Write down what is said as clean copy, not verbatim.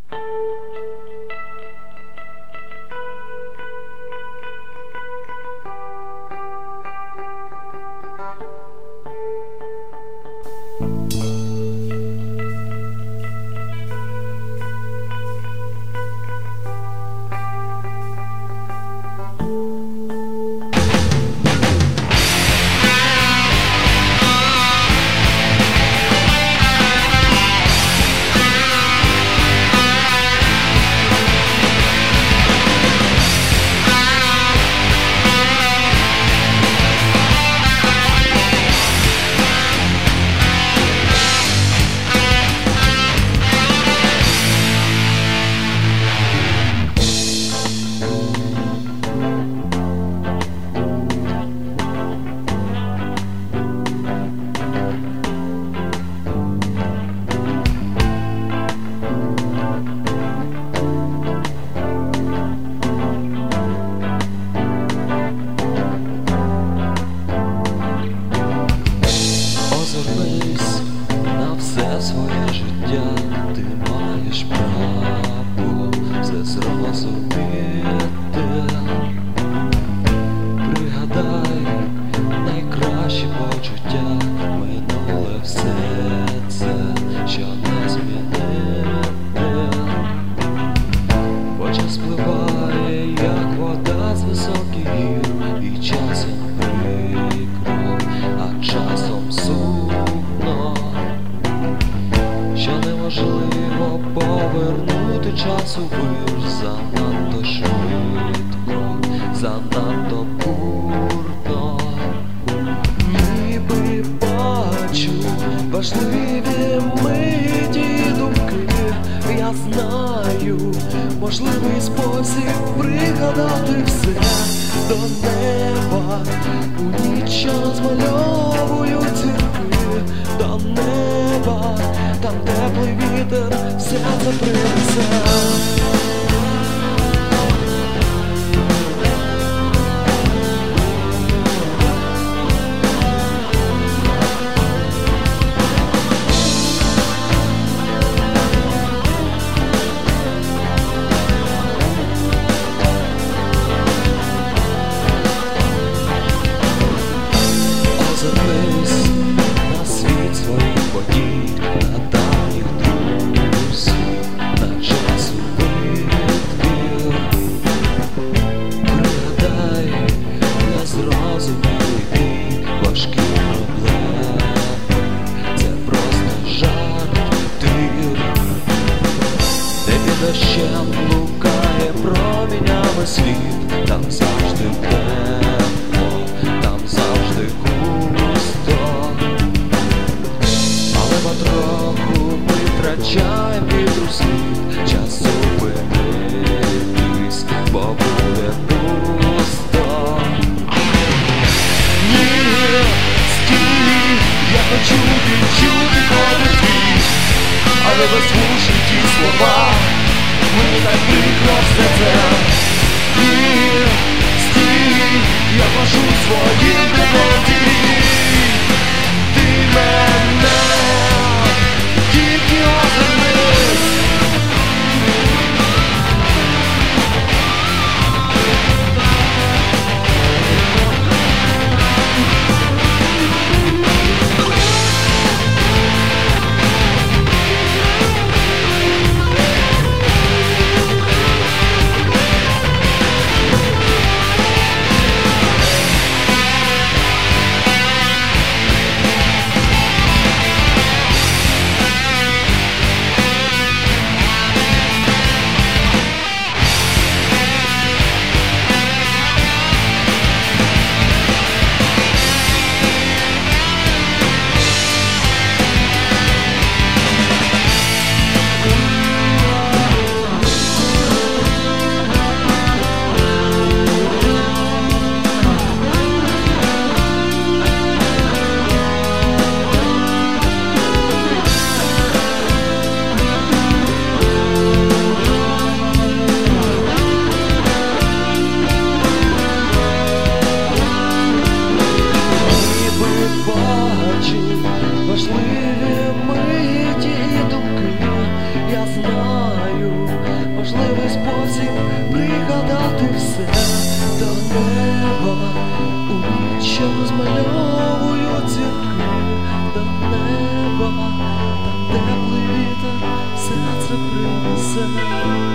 Озирнись на все своє життя, ти маєш право все зрозуміти. Пригадай найкращі почуття, минуле все це, що не змінити. Бо час спливає, як вода з високих гір, і часом прикро, а часом сумно, що неможливо повернути час у вир. Занадто швидко, занадто бурно. Ніби бачу важливі миті думки. Я знаю можливий спосіб пригадати все до неба. У ніч розмальовую зірки до неба, там теплий вітер все це принесе. Озирнись на світ своїх подій, на давніх друзів, на часу витвір. Пригадай незрозумілий бій, важкі проблеми, це просто жарт твір. Де під дощем блукає промінями світ, там завжди тепло, там завжди густо. Але потроху ми втрачаємо вітру слід, час зупинитись, бо буде пусто. Ні, стій, я хочу відчути кожен твій, але беззвучні ті слова, мені так прикро все це. Ні, стій, я кажу своїм криком тобі, ти мене тільки озирнись. шукаю можливий спосіб пригадати все до неба, у ніч, що розмальовують зірки, до неба, там теплий вітер серце принесе.